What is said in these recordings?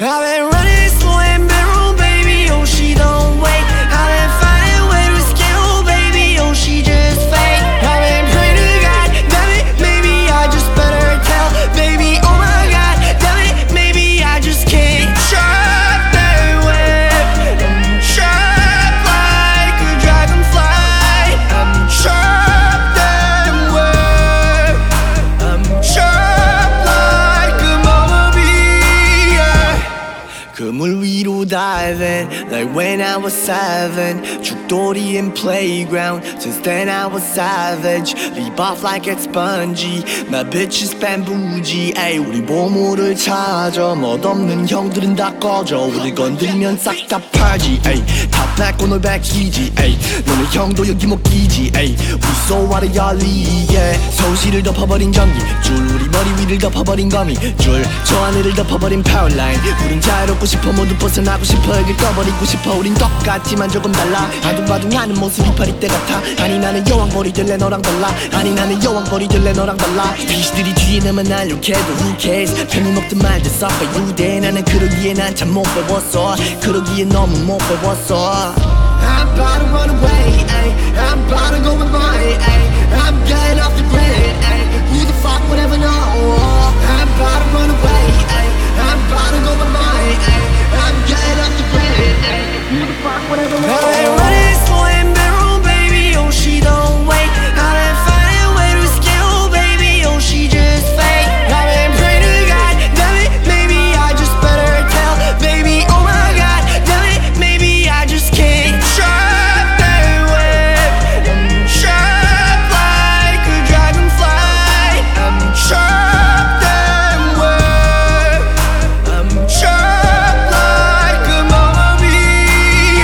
I've been running slow and barrel, baby, oh she don't wait. I've been finding way to scale, baby, oh she just fake. I've been praying to God, damn it, maybe I just better tell, baby, oh my God, damn it, maybe I just can't. Shut that web, I'm trapped like a dragonfly. I'm trapped that web, I'm trapped like a bumblebee, yeah. 그물 위로 diving like when I was 7. 죽돌이 in playground, since then I was savage. Leap off like it's spongy, my bitch is bamboozly. ay 우리 보물을 찾아, 멋없는 형들은 다 꺼져. 우리 건드리면 싹 다 팔지. ay 다 뺏고 널 베끼지. ay 너네 형도 여기 못 끼지. ay 우리 소화를 열리게 소시를 덮어버린 전기 줄, 우리 머리 위를 덮어버린 거미줄, 저 하늘을 덮어버린 파워라인. 우린 자유롭고 싶어, 모두 벗어나고 싶어, 여길 떠버리고 싶어. 우린 똑같지만 조금 달라. 아둥바둥하는 모습이 파리 때 같아. 아니 나는 여왕벌이 될래 너랑 달라. 아니 나는 여왕벌이 될래 너랑 달라. 비시들이 뒤에 나만 날려해도 who cares. 편이 먹든 말든 썩어 유대. 나는 그러기에 난 참 못 배웠어. 그러기에 너무 못 배웠어. I'm about to run away, ay. I'm about to go with mine, ay. I'm getting off the grid, ay. Who the fuck would ever know? I'm about to run away, ay. I'm about to go with mine, ay. I'm getting off the grid, ay. Who the fuck would ever know? I've been running slow and barrel, baby, oh she don't wait. I've been finding way to scale, baby, oh she just fake. I've been praying to God, damn it, maybe I just better tell, baby, oh my God, damn it, maybe I just can't. Trap that web, I'm trapped like a dragonfly. I'm trapped that web, I'm trapped like a bumblebee,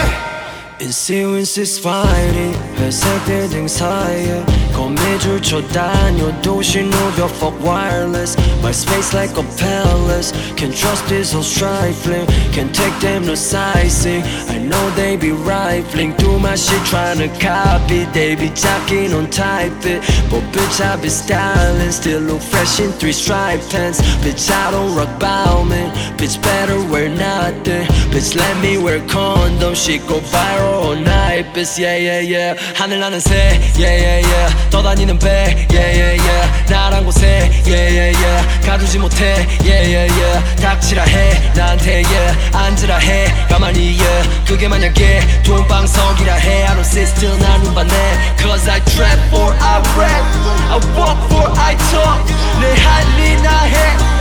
yeah. 인시윈시스 파이팅 회색 빌딩 사이에 거미줄 쳐 다녀 도시 누벼 fuck wireless. My space like a palace. Can't trust this whole trifling. Can't take them no sightseeing. I know they be rifling through my shit trying to copy. They be talking on type it, but bitch I be styling. Still look fresh in 3 striped pants. Bitch I don't rock Bauman. Bitch better wear nothing. Bitch let me wear condom. Shit go viral all night. Bitch yeah yeah yeah. 하늘 나는 새 yeah yeah yeah. 떠다니는 배 yeah yeah yeah. 나란 곳에 yeah yeah yeah. 가두지 못해 yeah yeah yeah. 닥치라 해 나한테 yeah. 앉으라 해 가만히 yeah. 그게 만약에 돈방석이라 해. I don't sit still 난 운반해. Cause I trap for I rap. I walk for I talk. 내 할 일 나 해.